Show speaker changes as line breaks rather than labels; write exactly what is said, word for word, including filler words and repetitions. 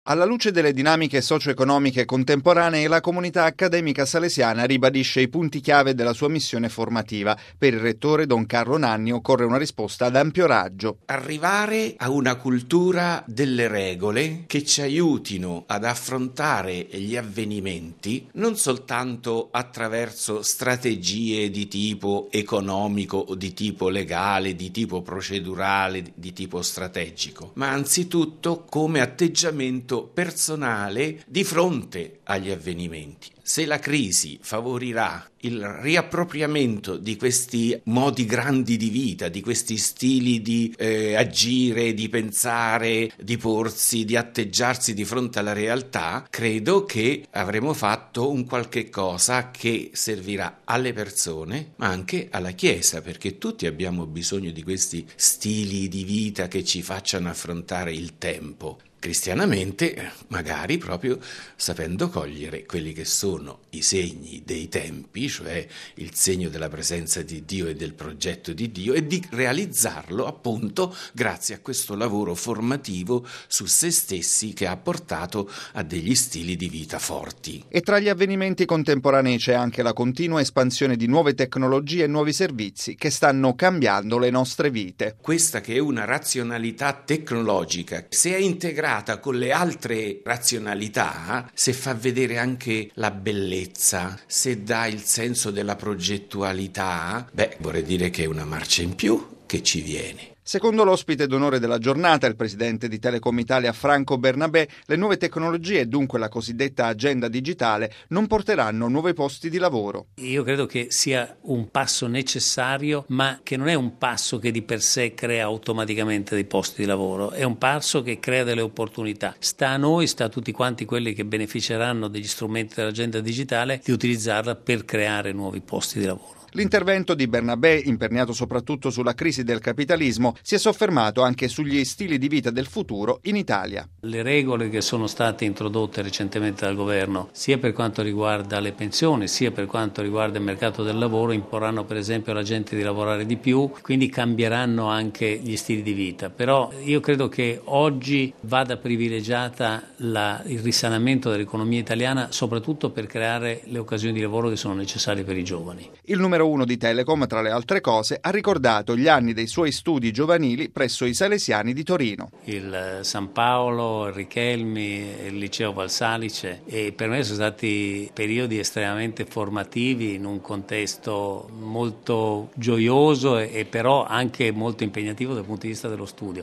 Alla luce delle dinamiche socio-economiche contemporanee, la comunità accademica salesiana ribadisce i punti chiave della sua missione formativa. Per il rettore Don Carlo Nanni occorre una risposta ad ampio raggio.
Arrivare a una cultura delle regole che ci aiutino ad affrontare gli avvenimenti non soltanto attraverso strategie di tipo economico o di tipo legale, di tipo procedurale, di tipo strategico, ma anzitutto come atteggiamento personale di fronte agli avvenimenti. Se la crisi favorirà il riappropriamento di questi modi grandi di vita, di questi stili di eh, agire, di pensare, di porsi, di atteggiarsi di fronte alla realtà, credo che avremo fatto un qualche cosa che servirà alle persone, ma anche alla Chiesa, perché tutti abbiamo bisogno di questi stili di vita che ci facciano affrontare il tempo. Cristianamente, magari proprio sapendo cogliere quelli che sono i segni dei tempi, cioè il segno della presenza di Dio e del progetto di Dio, e di realizzarlo appunto grazie a questo lavoro formativo su se stessi che ha portato a degli stili di vita forti.
E tra gli avvenimenti contemporanei c'è anche la continua espansione di nuove tecnologie e nuovi servizi che stanno cambiando le nostre vite.
Questa che è una razionalità tecnologica, se è integrata con le altre razionalità, se fa vedere anche la bellezza, se dà il senso della progettualità, beh, vorrei dire che è una marcia in più che ci viene.
Secondo l'ospite d'onore della giornata, il presidente di Telecom Italia Franco Bernabé, le nuove tecnologie e dunque la cosiddetta agenda digitale non porteranno nuovi posti di lavoro.
Io credo che sia un passo necessario, ma che non è un passo che di per sé crea automaticamente dei posti di lavoro, è un passo che crea delle opportunità. Sta a noi, sta a tutti quanti quelli che beneficeranno degli strumenti dell'agenda digitale di utilizzarla per creare nuovi posti di lavoro.
L'intervento di Bernabé, imperniato soprattutto sulla crisi del capitalismo, si è soffermato anche sugli stili di vita del futuro in Italia.
Le regole che sono state introdotte recentemente dal governo, sia per quanto riguarda le pensioni, sia per quanto riguarda il mercato del lavoro, imporranno per esempio alla gente di lavorare di più, quindi cambieranno anche gli stili di vita. Però io credo che oggi vada privilegiata la, il risanamento dell'economia italiana, soprattutto per creare le occasioni di lavoro che sono necessarie per i giovani.
Il numero uno di Telecom, tra le altre cose, ha ricordato gli anni dei suoi studi giovanili presso i Salesiani di Torino.
Il San Paolo, il Richelmi, il liceo Valsalice, e per me sono stati periodi estremamente formativi in un contesto molto gioioso e, e però anche molto impegnativo dal punto di vista dello studio.